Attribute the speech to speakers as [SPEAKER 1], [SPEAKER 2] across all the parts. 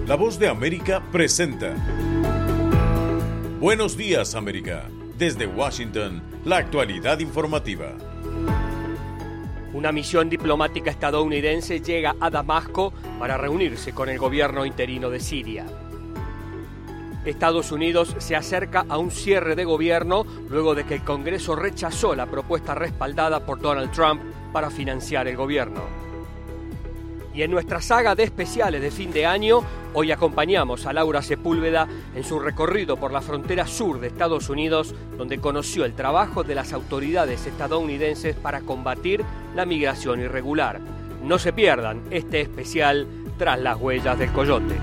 [SPEAKER 1] La Voz de América presenta Buenos Días, América. Desde Washington, la actualidad informativa.
[SPEAKER 2] Una misión diplomática estadounidense llega a Damasco para reunirse con el gobierno interino de Siria. Estados Unidos se acerca a un cierre de gobierno luego de que el Congreso rechazó la propuesta respaldada por Donald Trump para financiar el gobierno. Y en nuestra saga de especiales de fin de año, hoy acompañamos a Laura Sepúlveda en su recorrido por la frontera sur de Estados Unidos, donde conoció el trabajo de las autoridades estadounidenses para combatir la migración irregular. No se pierdan este especial Tras las huellas del coyote.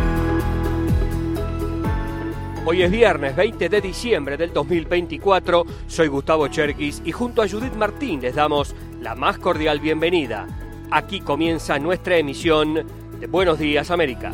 [SPEAKER 2] Hoy es viernes 20 de diciembre del 2024, soy Gustavo Cherkis y junto a Judith Martín les damos la más cordial bienvenida. Aquí comienza nuestra emisión de Buenos Días, América.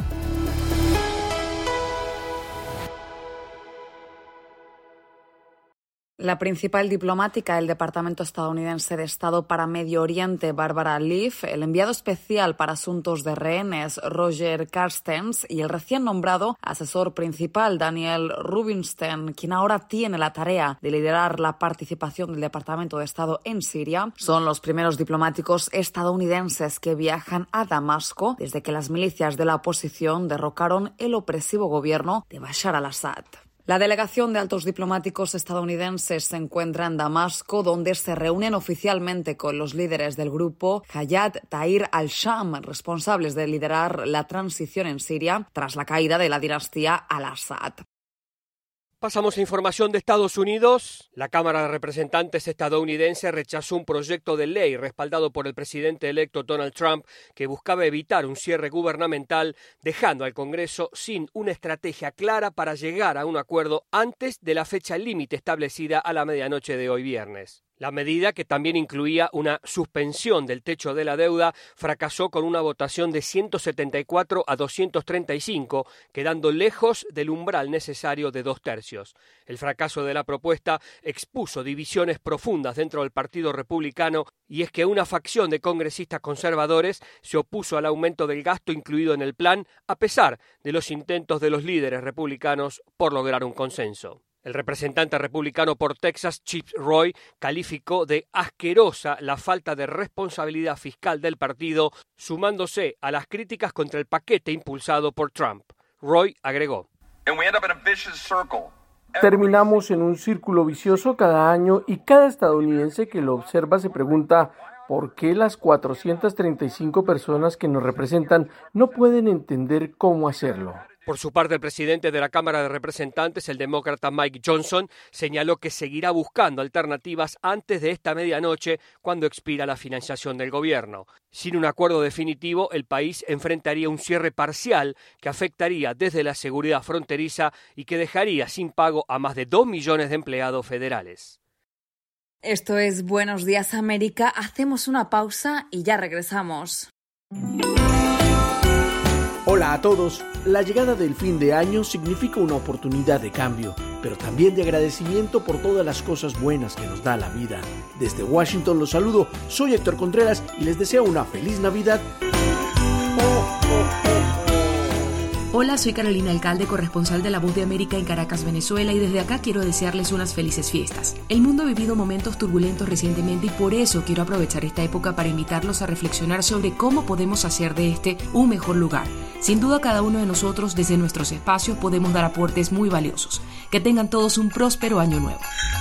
[SPEAKER 3] La principal diplomática del Departamento estadounidense de Estado para Medio Oriente, Barbara Leaf, el enviado especial para asuntos de rehenes, Roger Carstens, y el recién nombrado asesor principal, Daniel Rubinstein, quien ahora tiene la tarea de liderar la participación del Departamento de Estado en Siria, son los primeros diplomáticos estadounidenses que viajan a Damasco desde que las milicias de la oposición derrocaron el opresivo gobierno de Bashar al-Assad. La delegación de altos diplomáticos estadounidenses se encuentra en Damasco, donde se reúnen oficialmente con los líderes del grupo Hayat Tahrir al-Sham, responsables de liderar la transición en Siria tras la caída de la dinastía al-Assad.
[SPEAKER 2] Pasamos a información de Estados Unidos. La Cámara de Representantes estadounidense rechazó un proyecto de ley respaldado por el presidente electo Donald Trump que buscaba evitar un cierre gubernamental, dejando al Congreso sin una estrategia clara para llegar a un acuerdo antes de la fecha límite establecida a la medianoche de hoy viernes. La medida, que también incluía una suspensión del techo de la deuda, fracasó con una votación de 174 a 235, quedando lejos del umbral necesario de 2/3. El fracaso de la propuesta expuso divisiones profundas dentro del Partido Republicano, y es que una facción de congresistas conservadores se opuso al aumento del gasto incluido en el plan, a pesar de los intentos de los líderes republicanos por lograr un consenso. El representante republicano por Texas, Chip Roy, calificó de asquerosa la falta de responsabilidad fiscal del partido, sumándose a las críticas contra el paquete impulsado por Trump. Roy agregó:
[SPEAKER 4] Terminamos en un círculo vicioso cada año y cada estadounidense que lo observa se pregunta ¿por qué las 435 personas que nos representan no pueden entender cómo hacerlo?
[SPEAKER 2] Por su parte, el presidente de la Cámara de Representantes, el demócrata Mike Johnson, señaló que seguirá buscando alternativas antes de esta medianoche, cuando expira la financiación del gobierno. Sin un acuerdo definitivo, el país enfrentaría un cierre parcial que afectaría desde la seguridad fronteriza y que dejaría sin pago a más de 2 millones de empleados federales.
[SPEAKER 3] Esto es Buenos Días, América. Hacemos una pausa y ya regresamos.
[SPEAKER 5] Hola a todos. La llegada del fin de año significa una oportunidad de cambio, pero también de agradecimiento por todas las cosas buenas que nos da la vida. Desde Washington los saludo, soy Héctor Contreras y les deseo una feliz Navidad.
[SPEAKER 6] Hola, soy Carolina Alcalde, corresponsal de La Voz de América en Caracas, Venezuela, y desde acá quiero desearles unas felices fiestas. El mundo ha vivido momentos turbulentos recientemente y por eso quiero aprovechar esta época para invitarlos a reflexionar sobre cómo podemos hacer de este un mejor lugar. Sin duda, cada uno de nosotros, desde nuestros espacios, podemos dar aportes muy valiosos. Que tengan todos un próspero año nuevo.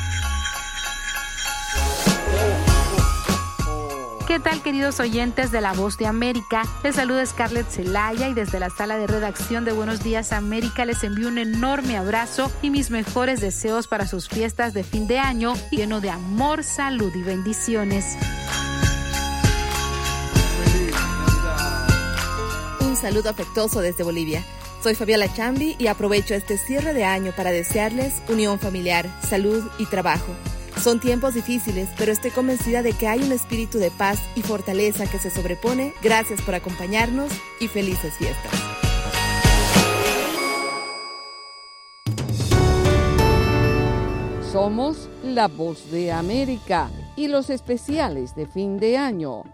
[SPEAKER 7] ¿Qué tal, queridos oyentes de La Voz de América? Les saluda Scarlett Zelaya y desde la sala de redacción de Buenos Días América les envío un enorme abrazo y mis mejores deseos para sus fiestas de fin de año, lleno de amor, salud y bendiciones.
[SPEAKER 8] Un saludo afectuoso desde Bolivia. Soy Fabiola Chambi y aprovecho este cierre de año para desearles unión familiar, salud y trabajo. Son tiempos difíciles, pero estoy convencida de que hay un espíritu de paz y fortaleza que se sobrepone. Gracias por acompañarnos y felices fiestas.
[SPEAKER 9] Somos La Voz de América y los especiales de fin de año.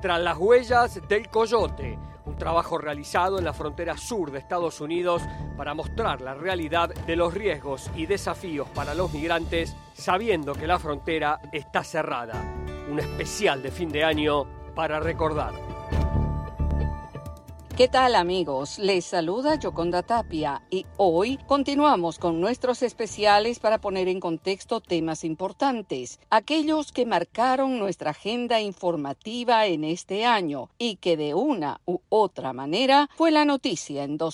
[SPEAKER 2] Tras las huellas del coyote, un trabajo realizado en la frontera sur de Estados Unidos para mostrar la realidad de los riesgos y desafíos para los migrantes, sabiendo que la frontera está cerrada. Un especial de fin de año para recordar.
[SPEAKER 9] ¿Qué tal, amigos? Les saluda Yoconda Tapia y hoy continuamos con nuestros especiales para poner en contexto temas importantes, aquellos que marcaron nuestra agenda informativa en este año y que de una u otra manera fue la noticia en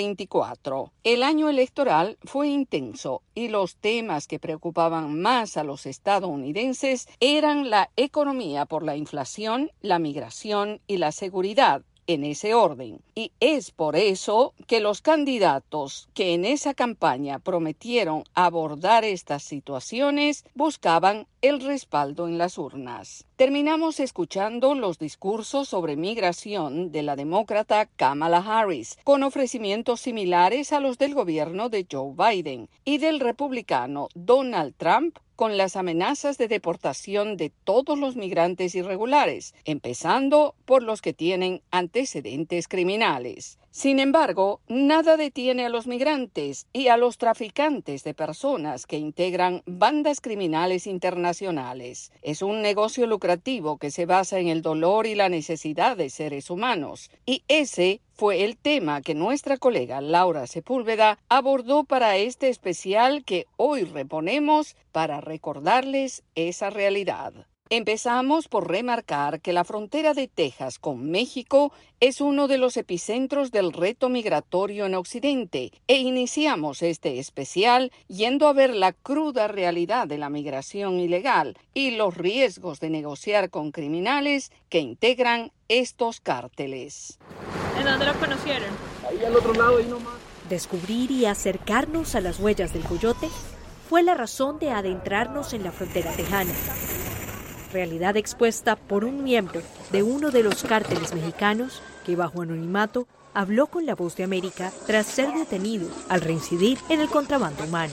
[SPEAKER 9] 2024. El año electoral fue intenso y los temas que preocupaban más a los estadounidenses eran la economía por la inflación, la migración y la seguridad, en ese orden. Y es por eso que los candidatos que en esa campaña prometieron abordar estas situaciones buscaban el respaldo en las urnas. Terminamos escuchando los discursos sobre migración de la demócrata Kamala Harris, con ofrecimientos similares a los del gobierno de Joe Biden, y del republicano Donald Trump, con las amenazas de deportación de todos los migrantes irregulares, empezando por los que tienen antecedentes criminales. Sin embargo, nada detiene a los migrantes y a los traficantes de personas que integran bandas criminales internacionales. Es un negocio lucrativo que se basa en el dolor y la necesidad de seres humanos. Y ese fue el tema que nuestra colega Laura Sepúlveda abordó para este especial que hoy reponemos para recordarles esa realidad. Empezamos por remarcar que la frontera de Texas con México es uno de los epicentros del reto migratorio en Occidente e iniciamos este especial yendo a ver la cruda realidad de la migración ilegal y los riesgos de negociar con criminales que integran estos cárteles.
[SPEAKER 10] ¿En dónde los conocieron?
[SPEAKER 11] Ahí al otro lado, ahí nomás.
[SPEAKER 12] Descubrir y acercarnos a las huellas del coyote fue la razón de adentrarnos en la frontera tejana. Realidad expuesta por un miembro de uno de los cárteles mexicanos que bajo anonimato habló con La Voz de América tras ser detenido al reincidir en el contrabando humano.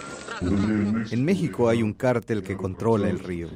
[SPEAKER 13] En México hay un cártel que controla el río.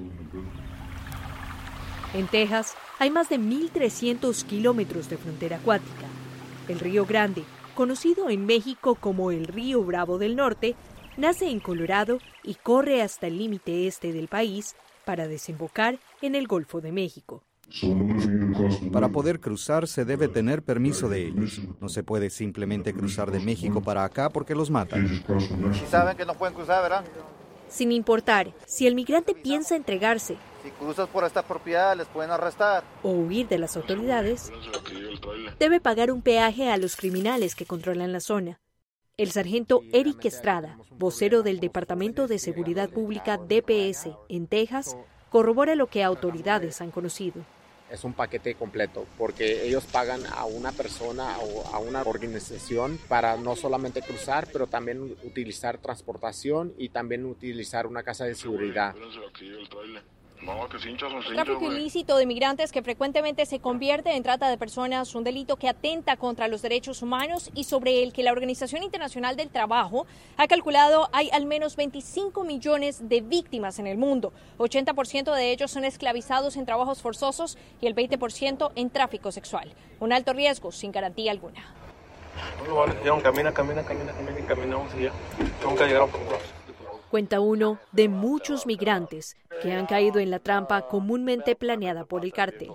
[SPEAKER 12] En Texas hay más de 1.300 kilómetros de frontera acuática. El Río Grande, conocido en México como el Río Bravo del Norte, nace en Colorado y corre hasta el límite este del país para desembocar en el Golfo de México.
[SPEAKER 13] Para poder cruzar se debe tener permiso de ellos. No se puede simplemente cruzar de México para acá porque los matan.
[SPEAKER 14] Si saben que no pueden cruzar, ¿verdad?
[SPEAKER 12] Sin importar si el migrante piensa entregarse,
[SPEAKER 14] si cruzas por esta propiedad les pueden arrestar,
[SPEAKER 12] o huir de las autoridades, debe pagar un peaje a los criminales que controlan la zona. El sargento Eric Estrada, vocero del Departamento de Seguridad Pública DPS en Texas, corrobora lo que autoridades han conocido.
[SPEAKER 15] Es un paquete completo porque ellos pagan a una persona o a una organización para no solamente cruzar, pero también utilizar transportación y también utilizar una casa de seguridad.
[SPEAKER 10] Tráfico ilícito de migrantes que frecuentemente se convierte en trata de personas, un delito que atenta contra los derechos humanos y sobre el que la Organización Internacional del Trabajo ha calculado hay al menos 25 millones de víctimas en el mundo. 80% de ellos son esclavizados en trabajos forzosos y el 20% en tráfico sexual. Un alto riesgo sin garantía alguna.
[SPEAKER 11] Caminamos y ya. Nunca llegaron por todos.
[SPEAKER 12] Cuenta uno de muchos migrantes que han caído en la trampa comúnmente planeada por el cártel.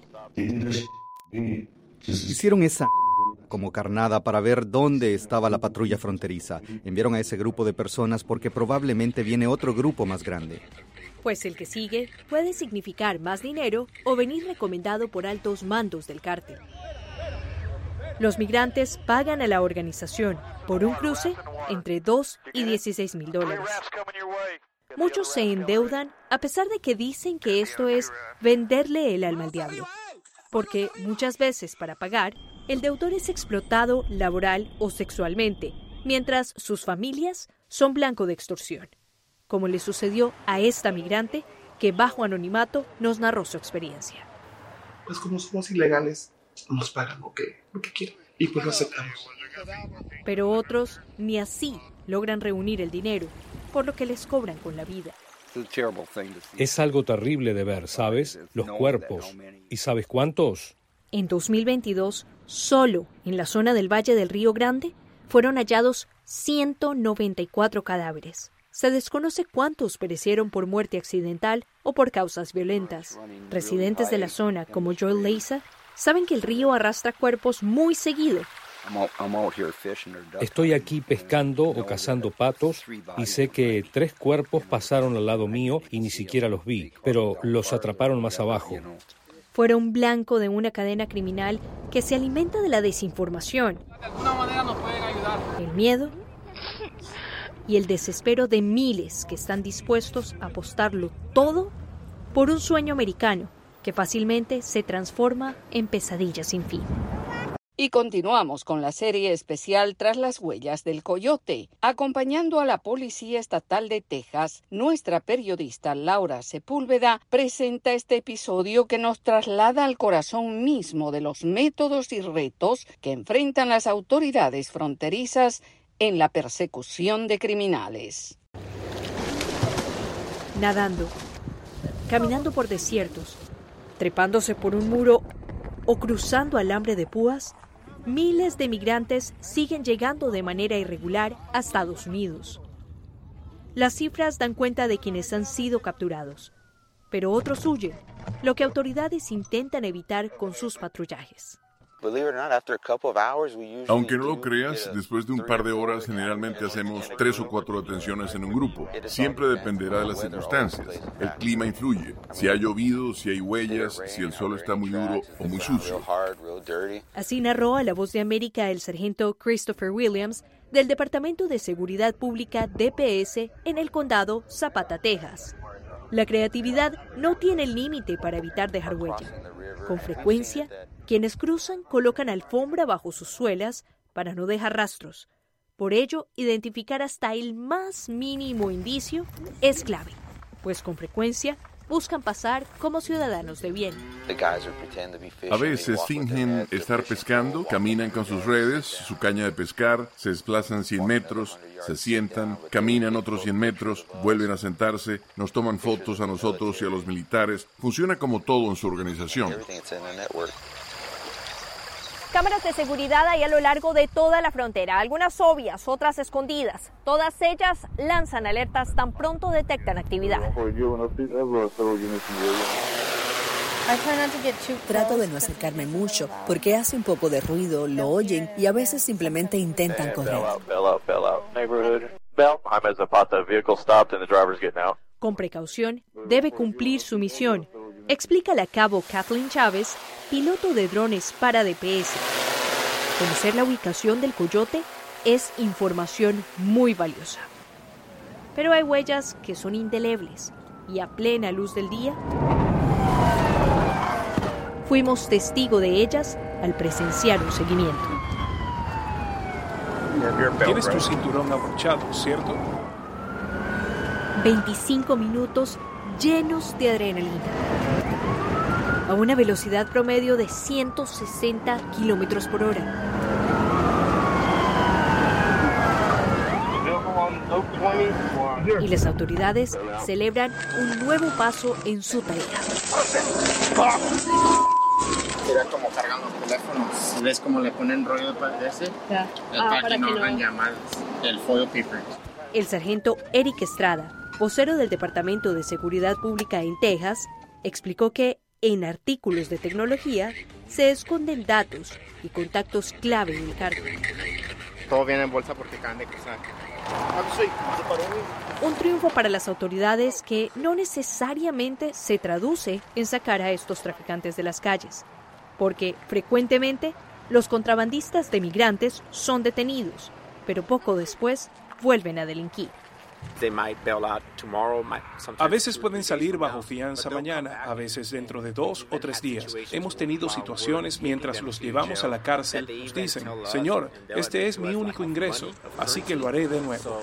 [SPEAKER 13] Hicieron esa como carnada para ver dónde estaba la patrulla fronteriza. Enviaron a ese grupo de personas porque probablemente viene otro grupo más grande.
[SPEAKER 12] Pues el que sigue puede significar más dinero o venir recomendado por altos mandos del cártel. Los migrantes pagan a la organización por un cruce entre $2 y $16,000. Muchos se endeudan a pesar de que dicen que esto es venderle el alma al diablo, porque muchas veces para pagar, el deudor es explotado laboral o sexualmente, mientras sus familias son blanco de extorsión, como le sucedió a esta migrante que bajo anonimato nos narró su experiencia.
[SPEAKER 11] Pues como somos ilegales, nos pagan lo que quieran y pues lo aceptamos.
[SPEAKER 12] Pero otros ni así logran reunir el dinero, por lo que les cobran con la vida.
[SPEAKER 16] Es algo terrible de ver, ¿sabes? Los cuerpos. ¿Y sabes cuántos?
[SPEAKER 12] En 2022, solo en la zona del Valle del Río Grande, fueron hallados 194 cadáveres. Se desconoce cuántos perecieron por muerte accidental o por causas violentas. Residentes de la zona, como Joel Leiza, saben que el río arrastra cuerpos muy seguido.
[SPEAKER 16] Estoy aquí pescando o cazando patos y sé que 3 cuerpos pasaron al lado mío y ni siquiera los vi, pero los atraparon más abajo.
[SPEAKER 12] Fueron blanco de una cadena criminal que se alimenta de la desinformación,
[SPEAKER 17] de alguna manera nos pueden ayudar.
[SPEAKER 12] El miedo y el desespero de miles que están dispuestos a apostarlo todo por un sueño americano que fácilmente se transforma en pesadilla sin fin.
[SPEAKER 9] Y continuamos con la serie especial Tras las huellas del coyote. Acompañando a la Policía Estatal de Texas, nuestra periodista Laura Sepúlveda presenta este episodio que nos traslada al corazón mismo de los métodos y retos que enfrentan las autoridades fronterizas en la persecución de criminales.
[SPEAKER 12] Nadando, caminando por desiertos, trepándose por un muro o cruzando alambre de púas, miles de migrantes siguen llegando de manera irregular a Estados Unidos. Las cifras dan cuenta de quienes han sido capturados, pero otros huyen, lo que autoridades intentan evitar con sus patrullajes.
[SPEAKER 18] Aunque no lo creas, después de un par de horas generalmente hacemos 3 o 4 detenciones en un grupo. Siempre dependerá de las circunstancias. El clima influye. Si ha llovido, si hay huellas, si el suelo está muy duro o muy sucio.
[SPEAKER 12] Así narró a La Voz de América el sargento Christopher Williams del Departamento de Seguridad Pública DPS en el condado Zapata, Texas. La creatividad no tiene límite para evitar dejar huella. Con frecuencia, quienes cruzan colocan alfombra bajo sus suelas para no dejar rastros. Por ello, identificar hasta el más mínimo indicio es clave, pues con frecuencia buscan pasar como ciudadanos de bien.
[SPEAKER 18] A veces fingen estar pescando, caminan con sus redes, su caña de pescar, se desplazan 100 metros, se sientan, caminan otros 100 metros, vuelven a sentarse, nos toman fotos a nosotros y a los militares. Funciona como todo en su organización.
[SPEAKER 10] Cámaras de seguridad hay a lo largo de toda la frontera, algunas obvias, otras escondidas. Todas ellas lanzan alertas tan pronto detectan actividad.
[SPEAKER 19] Trato de no acercarme mucho, porque hace un poco de ruido, lo oyen y a veces simplemente intentan correr.
[SPEAKER 12] Con precaución, debe cumplir su misión, explica la cabo Kathleen Chávez, piloto de drones para DPS. Conocer la ubicación del coyote es información muy valiosa. Pero hay huellas que son indelebles y a plena luz del día fuimos testigo de ellas al presenciar un seguimiento.
[SPEAKER 20] Tienes tu cinturón abrochado, ¿cierto?
[SPEAKER 12] 25 minutos llenos de adrenalina, a una velocidad promedio de 160 kilómetros por hora. Y las autoridades celebran un nuevo paso en su tarea.
[SPEAKER 15] Era como cargando teléfonos. ¿Ves cómo le ponen rollo de ese? Para que no hagan llamadas. El foil paper.
[SPEAKER 12] El sargento Eric Estrada, vocero del Departamento de Seguridad Pública en Texas, explicó que en artículos de tecnología se esconden datos y contactos clave del cártel.
[SPEAKER 15] Todo viene en bolsa porque acaban de cruzar.
[SPEAKER 12] Un triunfo para las autoridades que no necesariamente se traduce en sacar a estos traficantes de las calles, porque frecuentemente los contrabandistas de migrantes son detenidos, pero poco después vuelven a delinquir.
[SPEAKER 20] A veces pueden salir bajo fianza mañana, a veces dentro de 2 o 3 días. Hemos tenido situaciones mientras los llevamos a la cárcel, nos dicen, Señor, este es mi único ingreso, así que lo haré de nuevo.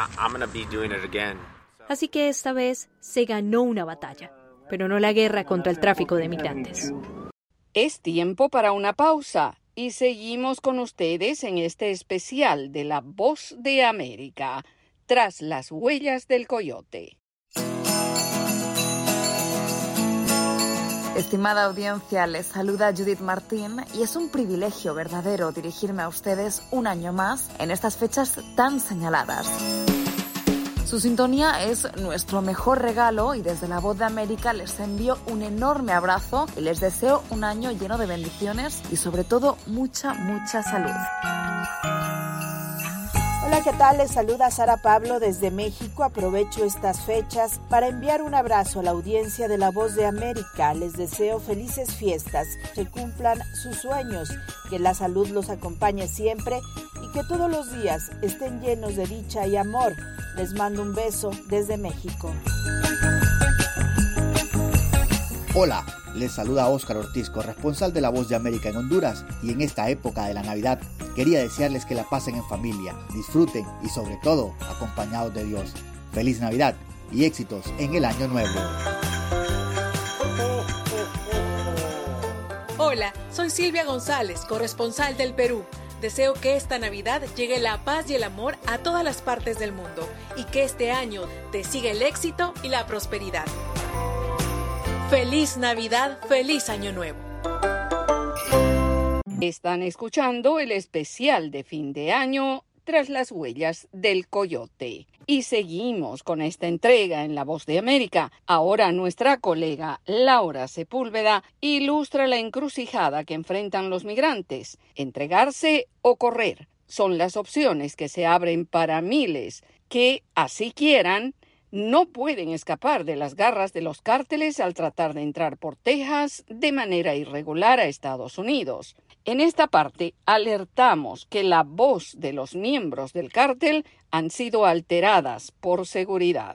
[SPEAKER 12] Así que esta vez se ganó una batalla, pero no la guerra contra el tráfico de migrantes.
[SPEAKER 9] Es tiempo para una pausa y seguimos con ustedes en este especial de La Voz de América. Tras las huellas del coyote.
[SPEAKER 3] Estimada audiencia, les saluda Judith Martín y es un privilegio verdadero dirigirme a ustedes un año más en estas fechas tan señaladas. Su sintonía es nuestro mejor regalo y desde La Voz de América les envío un enorme abrazo y les deseo un año lleno de bendiciones y sobre todo mucha salud.
[SPEAKER 21] Hola, ¿qué tal? Les saluda Sara Pablo desde México. Aprovecho estas fechas para enviar un abrazo a la audiencia de La Voz de América. Les deseo felices fiestas, que cumplan sus sueños, que la salud los acompañe siempre y que todos los días estén llenos de dicha y amor. Les mando un beso desde México.
[SPEAKER 22] Hola, les saluda Óscar Ortiz, corresponsal de La Voz de América en Honduras, y en esta época de la Navidad quería desearles que la pasen en familia, disfruten y sobre todo acompañados de Dios. Feliz Navidad y éxitos en el Año Nuevo.
[SPEAKER 23] Hola, soy Silvia González, corresponsal del Perú. Deseo que esta Navidad llegue la paz y el amor a todas las partes del mundo y que este año te siga el éxito y la prosperidad. Feliz Navidad, feliz Año Nuevo.
[SPEAKER 9] Están escuchando el especial de fin de año Tras las huellas del coyote. Y seguimos con esta entrega en La Voz de América. Ahora nuestra colega Laura Sepúlveda ilustra la encrucijada que enfrentan los migrantes. Entregarse o correr son las opciones que se abren para miles que, así quieran, no pueden escapar de las garras de los cárteles al tratar de entrar por Texas de manera irregular a Estados Unidos. En esta parte alertamos que la voz de los miembros del cártel han sido alteradas por seguridad.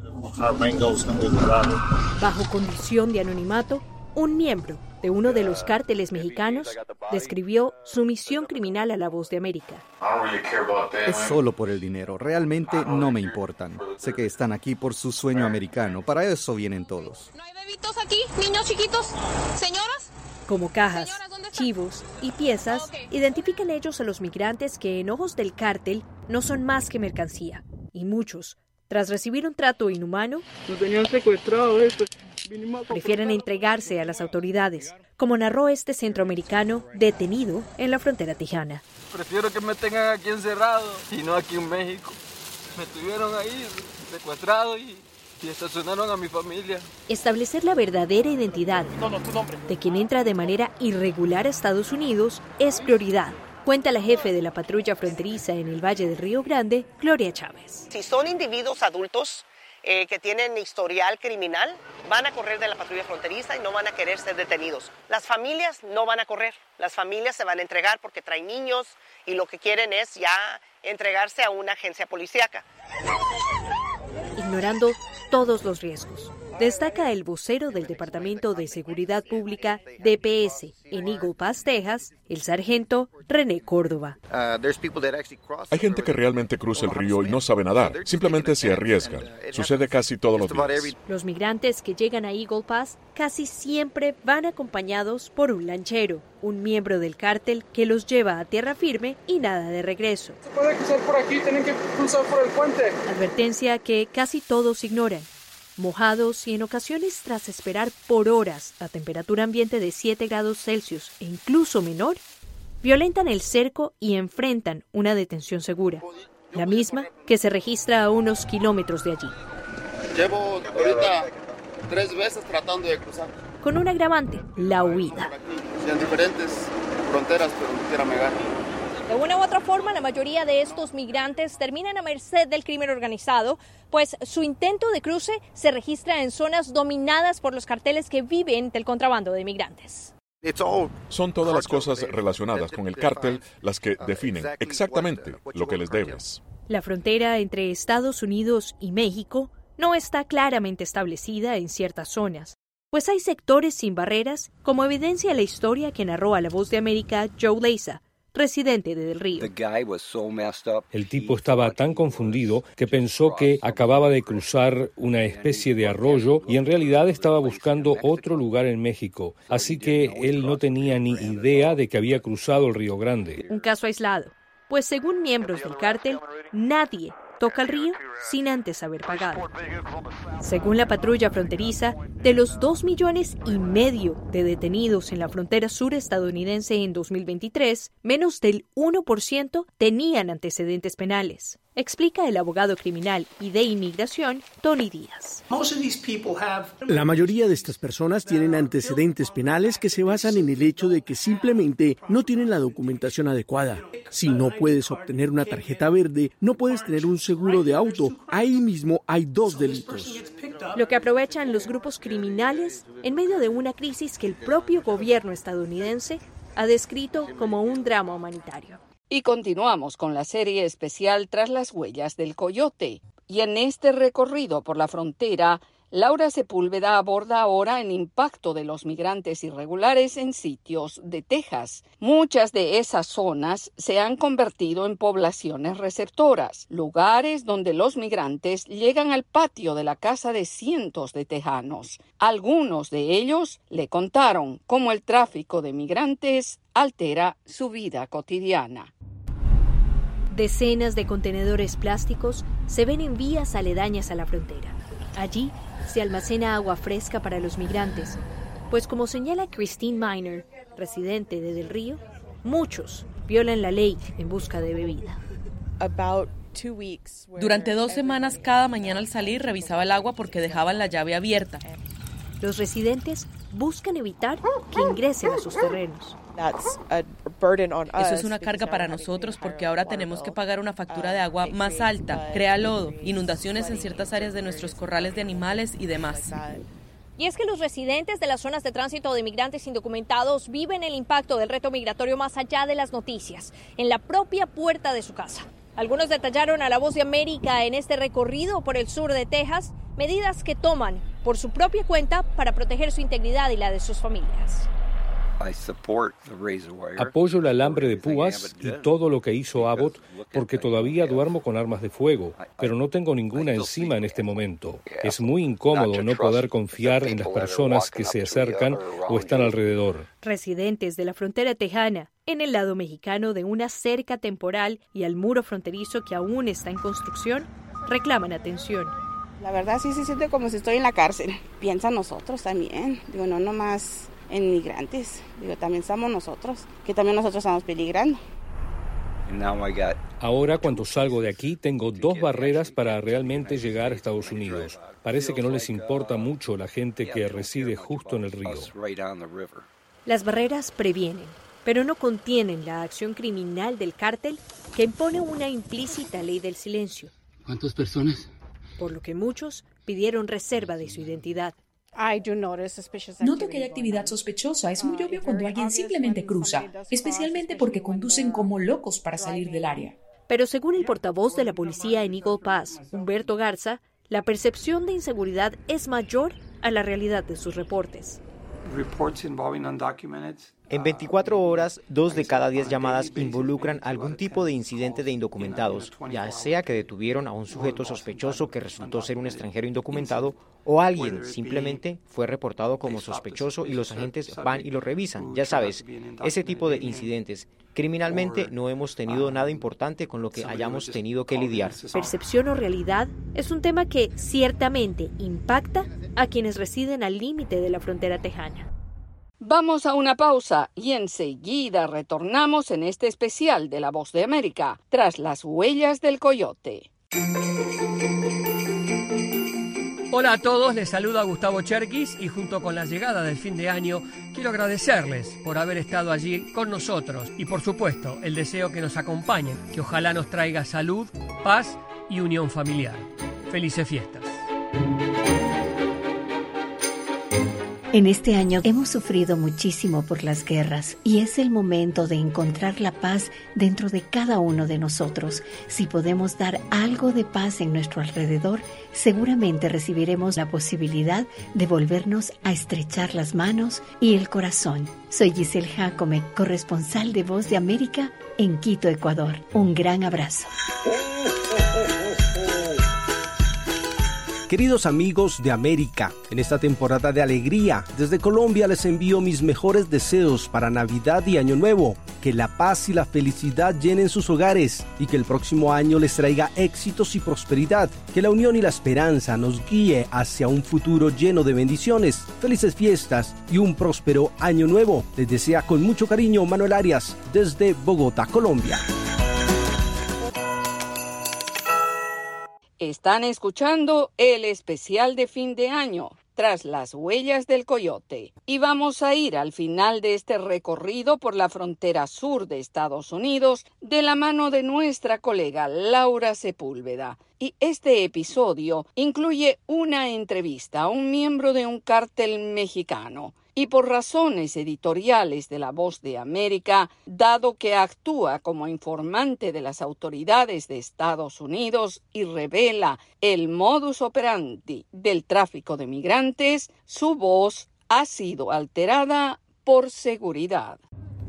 [SPEAKER 12] Bajo condición de anonimato, un miembro de uno de los cárteles mexicanos describió su misión criminal a La Voz de América.
[SPEAKER 13] Es solo por el dinero, realmente no me importan. Sé que están aquí por su sueño americano, para eso vienen todos.
[SPEAKER 24] ¿No hay bebitos aquí, niños chiquitos, señoras?
[SPEAKER 12] Como cajas, chivos y piezas, identifican ellos a los migrantes que en ojos del cártel no son más que mercancía. Y muchos, tras recibir un trato inhumano,
[SPEAKER 25] nos tenían secuestrados.
[SPEAKER 12] Prefieren entregarse a las autoridades, como narró este centroamericano detenido en la frontera tejana.
[SPEAKER 25] Prefiero que me tengan aquí encerrado y no aquí en México. Me tuvieron ahí secuestrado y estacionaron a mi familia.
[SPEAKER 12] Establecer la verdadera identidad de quien entra de manera irregular a Estados Unidos es prioridad, cuenta la jefe de la patrulla fronteriza en el Valle del Río Grande, Gloria Chávez.
[SPEAKER 26] Si son individuos adultos que tienen historial criminal, van a correr de la patrulla fronteriza y no van a querer ser detenidos. Las familias no van a correr, las familias se van a entregar porque traen niños y lo que quieren es ya entregarse a una agencia policíaca.
[SPEAKER 12] Ignorando todos los riesgos. Destaca el vocero del Departamento de Seguridad Pública, DPS, en Eagle Pass, Texas, el sargento René Córdoba.
[SPEAKER 27] Hay gente que realmente cruza el río y no sabe nadar, simplemente se arriesgan. Sucede casi todos los días.
[SPEAKER 12] Los migrantes que llegan a Eagle Pass casi siempre van acompañados por un lanchero, un miembro del cártel que los lleva a tierra firme y nada de regreso.
[SPEAKER 25] Se puede cruzar por aquí, tienen que cruzar por el puente.
[SPEAKER 12] Advertencia que casi todos ignoran. Mojados y en ocasiones tras esperar por horas a temperatura ambiente de 7 grados Celsius e incluso menor, violentan el cerco y enfrentan una detención segura, la misma que se registra a unos kilómetros de allí.
[SPEAKER 26] Llevo ahorita 3 veces tratando de cruzar.
[SPEAKER 12] Con un agravante, la huida.
[SPEAKER 26] En diferentes fronteras, pero no quiera me ganar.
[SPEAKER 10] De una u otra forma, la mayoría de estos migrantes terminan a merced del crimen organizado, pues su intento de cruce se registra en zonas dominadas por los carteles que viven del contrabando de migrantes.
[SPEAKER 27] Son todas las cosas relacionadas con el cártel las que definen exactamente lo que les debes.
[SPEAKER 12] La frontera entre Estados Unidos y México no está claramente establecida en ciertas zonas, pues hay sectores sin barreras, como evidencia la historia que narró a La Voz de América Joe Leiza, residente de Del Río.
[SPEAKER 16] El tipo estaba tan confundido que pensó que acababa de cruzar una especie de arroyo y en realidad estaba buscando otro lugar en México, así que él no tenía ni idea de que había cruzado el Río Grande.
[SPEAKER 12] Un caso aislado, pues según miembros del cártel, nadie toca el río sin antes haber pagado. Según la patrulla fronteriza, de los 2,5 millones de detenidos en la frontera sur estadounidense en 2023, menos del 1% tenían antecedentes penales, explica el abogado criminal y de inmigración Tony Díaz.
[SPEAKER 1] La mayoría de estas personas tienen antecedentes penales que se basan en el hecho de que simplemente no tienen la documentación adecuada. Si no puedes obtener una tarjeta verde, no puedes tener un seguro de auto. Ahí mismo hay 2 delitos.
[SPEAKER 12] Lo que aprovechan los grupos criminales en medio de una crisis que el propio gobierno estadounidense ha descrito como un drama humanitario.
[SPEAKER 9] Y continuamos con la serie especial Tras las huellas del coyote. Y en este recorrido por la frontera, Laura Sepúlveda aborda ahora el impacto de los migrantes irregulares en sitios de Texas. Muchas de esas zonas se han convertido en poblaciones receptoras, lugares donde los migrantes llegan al patio de la casa de cientos de tejanos. Algunos de ellos le contaron cómo el tráfico de migrantes altera su vida cotidiana.
[SPEAKER 12] Decenas de contenedores plásticos se ven en vías aledañas a la frontera. Allí se almacena agua fresca para los migrantes, pues como señala Christine Miner, residente de Del Río, muchos violan la ley en busca de bebida.
[SPEAKER 2] Durante 2 semanas, cada mañana al salir revisaba el agua porque dejaban la llave abierta.
[SPEAKER 12] Los residentes buscan evitar que ingresen a sus terrenos.
[SPEAKER 2] Eso es una carga para nosotros porque ahora tenemos que pagar una factura de agua más alta, crea lodo, inundaciones en ciertas áreas de nuestros corrales de animales y demás.
[SPEAKER 10] Y es que los residentes de las zonas de tránsito de migrantes indocumentados viven el impacto del reto migratorio más allá de las noticias, en la propia puerta de su casa. Algunos detallaron a La Voz de América en este recorrido por el sur de Texas medidas que toman por su propia cuenta para proteger su integridad y la de sus familias.
[SPEAKER 16] Apoyo el alambre de púas y todo lo que hizo Abbott porque todavía duermo con armas de fuego, pero no tengo ninguna encima en este momento. Es muy incómodo no poder confiar en las personas que se acercan o están alrededor.
[SPEAKER 12] Residentes de la frontera tejana, en el lado mexicano de una cerca temporal y al muro fronterizo que aún está en construcción, reclaman atención.
[SPEAKER 4] La verdad sí se siente como si estoy en la cárcel. Piensa en nosotros también, no nomás en migrantes, también somos nosotros, que también nosotros estamos peligrando.
[SPEAKER 16] Ahora cuando salgo de aquí tengo 2 barreras para realmente llegar a Estados Unidos. Parece que no les importa mucho la gente que reside justo en el río.
[SPEAKER 12] Las barreras previenen, pero no contienen la acción criminal del cártel que impone una implícita ley del silencio.
[SPEAKER 5] ¿Cuántas personas?
[SPEAKER 12] Por lo que muchos pidieron reserva de su identidad.
[SPEAKER 6] Noto que hay actividad sospechosa. Es muy obvio cuando alguien simplemente cruza, especialmente porque conducen como locos para salir del área.
[SPEAKER 12] Pero según el portavoz de la policía en Eagle Pass, Humberto Garza, la percepción de inseguridad es mayor a la realidad de sus reportes.
[SPEAKER 7] En 24 horas, 2 de cada 10 llamadas involucran algún tipo de incidente de indocumentados, ya sea que detuvieron a un sujeto sospechoso que resultó ser un extranjero indocumentado o alguien simplemente fue reportado como sospechoso y los agentes van y lo revisan. Ya sabes, ese tipo de incidentes. Criminalmente no hemos tenido nada importante con lo que hayamos tenido que lidiar.
[SPEAKER 12] Percepción o realidad es un tema que ciertamente impacta a quienes residen al límite de la frontera tejana.
[SPEAKER 9] Vamos a una pausa y enseguida retornamos en este especial de La Voz de América, Tras las huellas del coyote.
[SPEAKER 8] Hola a todos, les saluda Gustavo Cherkis y junto con la llegada del fin de año quiero agradecerles por haber estado allí con nosotros y por supuesto el deseo que nos acompañen, que ojalá nos traiga salud, paz y unión familiar. Felices fiestas.
[SPEAKER 28] En este año hemos sufrido muchísimo por las guerras y es el momento de encontrar la paz dentro de cada uno de nosotros. Si podemos dar algo de paz en nuestro alrededor, seguramente recibiremos la posibilidad de volvernos a estrechar las manos y el corazón. Soy Giselle Jacome, corresponsal de Voz de América en Quito, Ecuador. Un gran abrazo.
[SPEAKER 29] Queridos amigos de América, en esta temporada de alegría, desde Colombia les envío mis mejores deseos para Navidad y Año Nuevo. que la paz y la felicidad llenen sus hogares y que el próximo año les traiga éxitos y prosperidad. Que la unión y la esperanza nos guíe hacia un futuro lleno de bendiciones, felices fiestas y un próspero año nuevo. Les desea con mucho cariño Manuel Arias desde Bogotá, Colombia.
[SPEAKER 9] Están escuchando el especial de fin de año, Tras las huellas del coyote. Y vamos a ir al final de este recorrido por la frontera sur de Estados Unidos de la mano de nuestra colega Laura Sepúlveda. Y este episodio incluye una entrevista a un miembro de un cártel mexicano. Y por razones editoriales de La Voz de América, dado que actúa como informante de las autoridades de Estados Unidos y revela el modus operandi del tráfico de migrantes, su voz ha sido alterada por seguridad.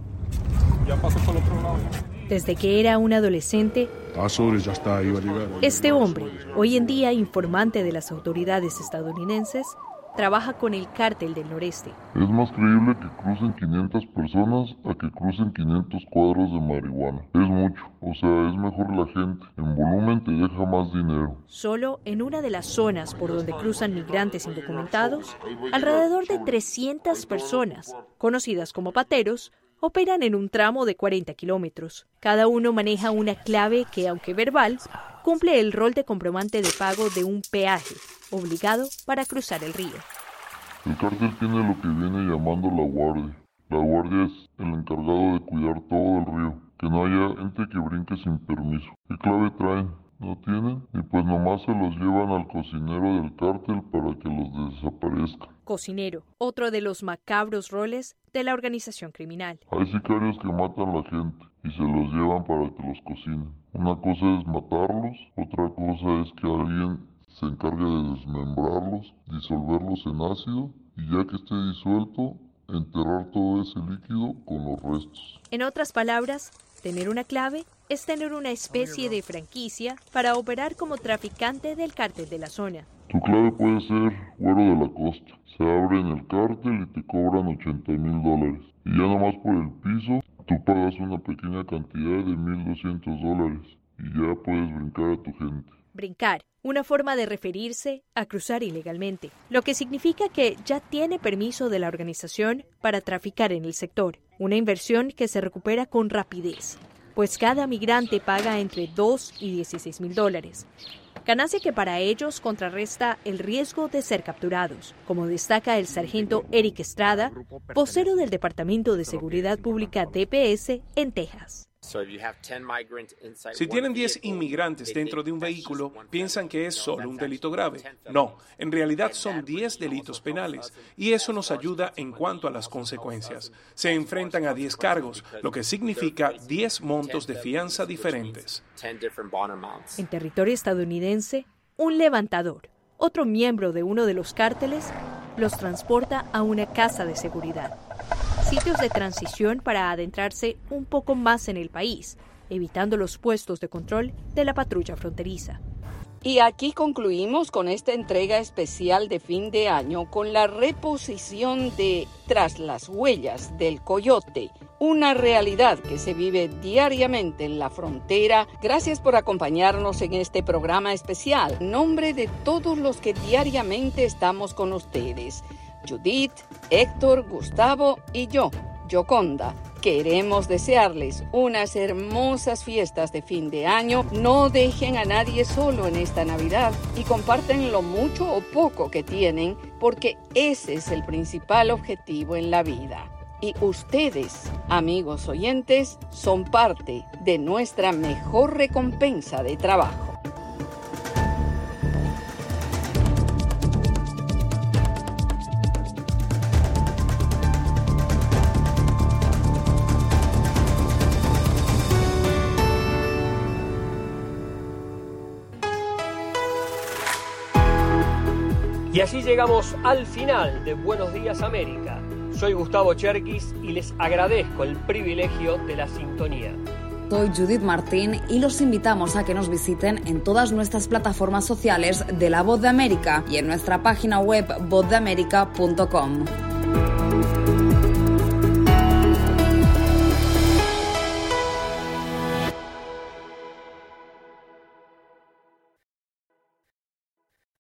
[SPEAKER 3] Ya pasó por el otro lado.
[SPEAKER 12] Desde que era un adolescente,
[SPEAKER 3] ya está, iba a llegar.
[SPEAKER 12] Este hombre, hoy en día informante de las autoridades estadounidenses, trabaja con el cártel del noreste.
[SPEAKER 5] Es más creíble que crucen 500 personas a que crucen 500 cuadros de marihuana. Es mucho, o sea, es mejor la gente. En volumen te deja más dinero.
[SPEAKER 12] Solo en una de las zonas por donde cruzan migrantes indocumentados, alrededor de 300 personas, conocidas como pateros, operan en un tramo de 40 kilómetros. Cada uno maneja una clave que, aunque verbal, cumple el rol de comprobante de pago de un peaje obligado para cruzar el río.
[SPEAKER 5] El cártel tiene lo que viene llamando la guardia. La guardia es el encargado de cuidar todo el río, que no haya gente que brinque sin permiso. ¿Qué clave traen? ¿No tienen? Y pues nomás se los llevan al cocinero del cártel para que los desaparezcan.
[SPEAKER 12] Cocinero, otro de los macabros roles de la organización criminal.
[SPEAKER 5] Hay sicarios que matan a la gente y se los llevan para que los cocinen. Una cosa es matarlos, otra cosa es que alguien se encargue de desmembrarlos, disolverlos en ácido y ya que esté disuelto, enterrar todo ese líquido con los restos.
[SPEAKER 12] En otras palabras, tener una clave es tener una especie de franquicia para operar como traficante del cártel de la zona.
[SPEAKER 5] Tu clave puede ser Güero de la Costa. Se abre en el cártel y te cobran $80,000. Y ya nomás por el piso, tú pagas una pequeña cantidad de $1,200 y ya puedes brincar a tu gente.
[SPEAKER 12] Brincar, una forma de referirse a cruzar ilegalmente, lo que significa que ya tiene permiso de la organización para traficar en el sector, una inversión que se recupera con rapidez, pues cada migrante paga entre $2 y $16,000, ganancia que para ellos contrarresta el riesgo de ser capturados, como destaca el sargento Eric Estrada, vocero del Departamento de Seguridad Pública DPS en Texas.
[SPEAKER 11] Si tienen 10 inmigrantes dentro de un vehículo, piensan que es solo un delito grave. No, en realidad son 10 delitos penales, y eso nos ayuda en cuanto a las consecuencias. Se enfrentan a 10 cargos, lo que significa 10 montos de fianza diferentes.
[SPEAKER 12] En territorio estadounidense, un levantador, otro miembro de uno de los cárteles, los transporta a una casa de seguridad. Sitios de transición para adentrarse un poco más en el país, evitando los puestos de control de la patrulla fronteriza.
[SPEAKER 9] Y aquí concluimos con esta entrega especial de fin de año con la reposición de Tras las huellas del coyote, una realidad que se vive diariamente en la frontera. Gracias por acompañarnos en este programa especial. En nombre de todos los que diariamente estamos con ustedes, Judith, Héctor, Gustavo y yo, Yoconda, queremos desearles unas hermosas fiestas de fin de año. No dejen a nadie solo en esta Navidad y compartan lo mucho o poco que tienen, porque ese es el principal objetivo en la vida. Y ustedes, amigos oyentes, son parte de nuestra mejor recompensa de trabajo.
[SPEAKER 8] Y así llegamos al final de Buenos Días América. Soy Gustavo Cherkis y les agradezco el privilegio de la sintonía.
[SPEAKER 14] Soy Judith Martín y los invitamos a que nos visiten en todas nuestras plataformas sociales de La Voz de América y en nuestra página web vozdeamerica.com.